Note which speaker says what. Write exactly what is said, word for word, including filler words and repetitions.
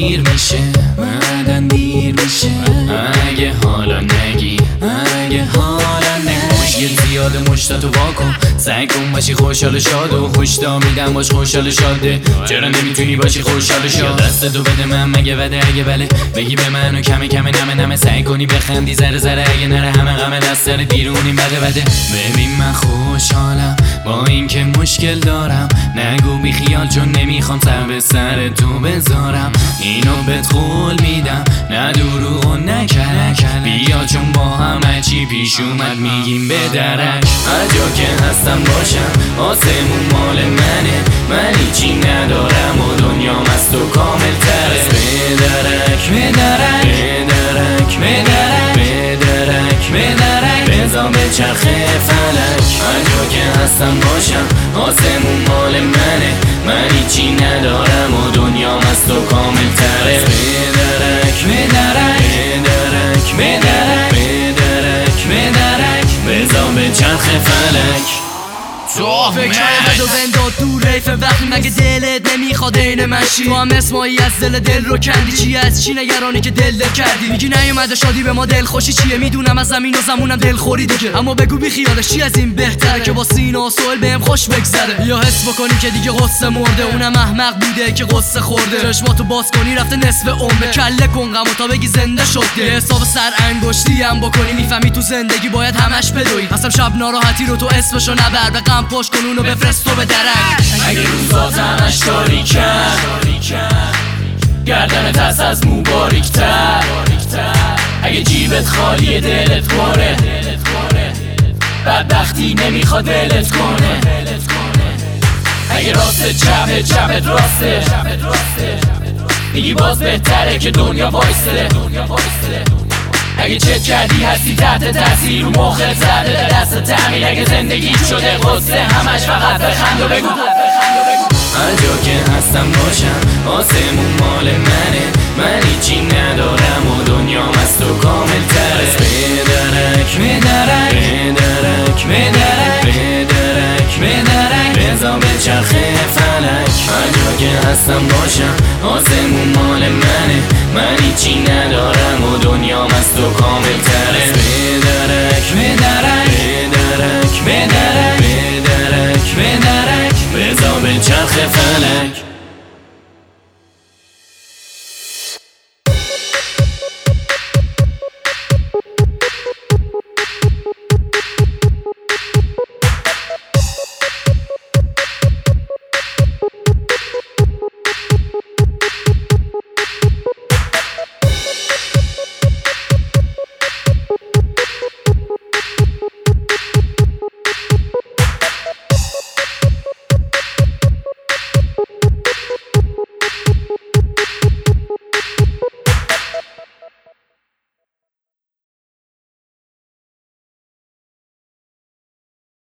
Speaker 1: دیر میشه، بعدن دیر میشه. اگه حالا نگی، اگه حالا نگی، مشکل زیاده مشتاتو واکن، سعی کن باشی خوشحال شاد و خوشتا میدم باش خوشحال شاده. چرا نمیتونی باشی خوشحال شاد؟ دستتو بده من مگه بده؟ اگه بله بگی به من و کمی کمی نمه نمه، سعی کنی بخندی ذره ذره، اگه نره همه غم دست سر بیرونی بده بده. ببین من خوشحالم با اینکه مشکل دارم، نگو بی خیال چون نمیخوام سر به سر تو بذارم. اینو بهت قول میدم نه دروغ و نه کلک، بیا چون با همه چی پیش اومد میگیم به درک. هر جا که هستم باشم آسمون مال منه، من هیچی ندارم و دنیام از تو کامل تره. به درک به درک به درک به درک به درک به درک، بزا به چرخه فلک. هر جا که هستم باشم آسمون مال منه، من هیچی ندارم و دنیام از تو کامل تره. به درک به درک به درک به درک به درک به درک، بزا به چرخه فلک.
Speaker 2: تو فکرهای بد و زنداد دور ریفه وقتی مگه دلت نمیخواد این من شی؟ تو هم اسمایی از دل دل رو کندی، چی از چی نگرانی که دل دل کردی؟ میگی نیومده شادی به ما دل خوشی چیه؟ میدونم از زمین و زمونم دل خوری دیگه، اما بگو بی خیالش چی از این بهتره که با سینا و سوال بهم خوش بگذره. یا حس بکنی که دیگه قصه مرده، اونم احمق بوده که قصه خورده. چشماتو باز کنی رفته نصف عمره، کله کن غمو تا بگی زنده شده. حساب سر انگشتی هم بکنی میفهمی تو زندگی باید همش بدوی. اصلا شب ناراحتی رو تو اسمشو نبر، به غم پشت کن اونو بفرست تو به درک.
Speaker 1: اگه روزات همش تاریکن، گردنت هست از مو باریک‌تر، اگه جیبت خالیه دلت پره، بدبختی نمیخواد دلت کنه. اگه راست چپه چپت راسته، میگی باز بهتره که دنیا وایسته. اگه چت کردی هستی تحت تاثیر و مخت زده دست تعمیر، اگه زندگی شده قصه همش فقط بخند و بگو. هر جا که هستم باشم آسمون مال منه، من هیچی ندارم و دنیام از تو کامل تره. به درک به درک به درک به درک به درک به درک، بزا به چرخه فلک. هر جا که هستم باشم آسمون مال منه، من هیچی ندارم و دنیام از تو کامل تره. به درک به درک به درک به درک به درک به درک، بزا به چرخ فلک.